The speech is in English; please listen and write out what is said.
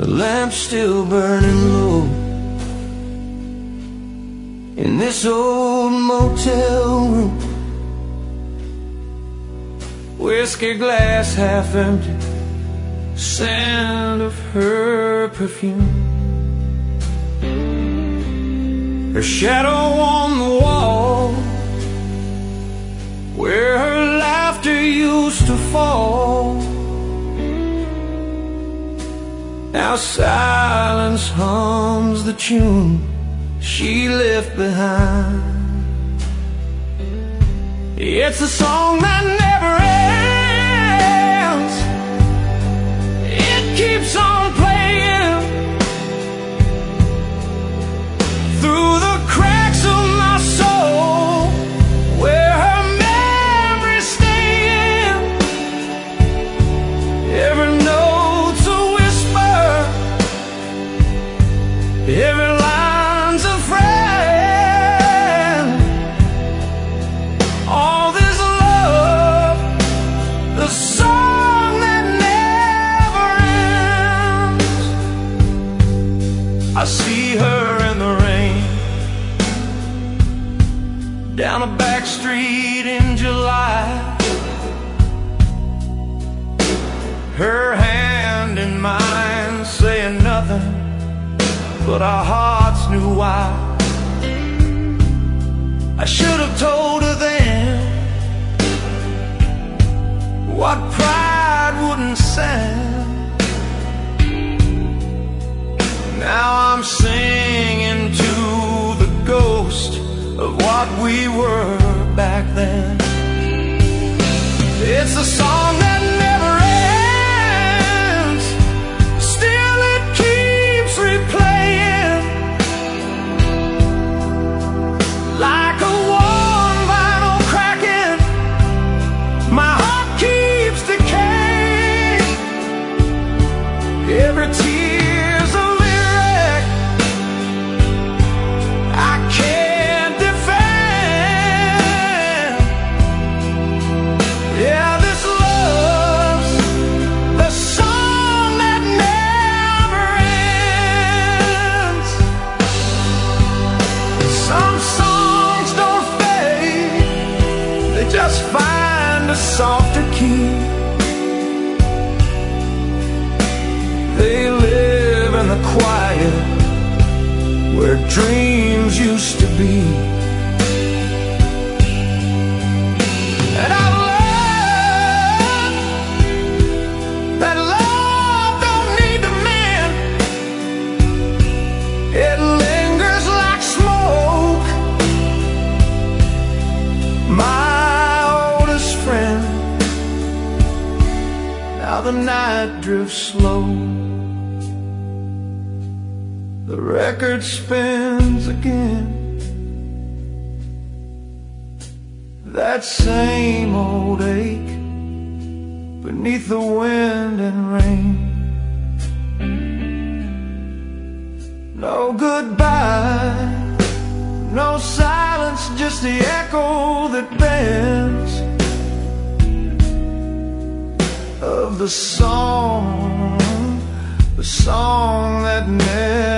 the lamp's still burning low in this old motel room. Whiskey glass half empty, scent of her perfume, her shadow on the wall where her laughter used to fall. Now silence hums the tune she left behind. It's a song that never ends. It keeps on playing through the cracks of my soul where her memory's staying. Every note's a whisper, every line's a friend. All this love, the song that never ends. I see her in the rain down a back street in July, her hand in mine saying nothing, but our hearts knew why. I should have told her then what pride wouldn't send. Now I'm singing to the ghost of what we were back then. It's a song that never ends. Still it keeps replaying like a worn vinyl cracking. My heart keeps decaying. Every tear's a lyric I can't defend. Yeah, this love's the song that never ends. Some songs don't fade, they just find a softer key. They live in the quiet where dreams used to be. And I love that love don't need to mend. It lingers like smoke, my oldest friend. Now the night drifts slow, the record spins again, that same old ache beneath the wind and rain. No goodbye, no silence, just the echo that bends of the song that never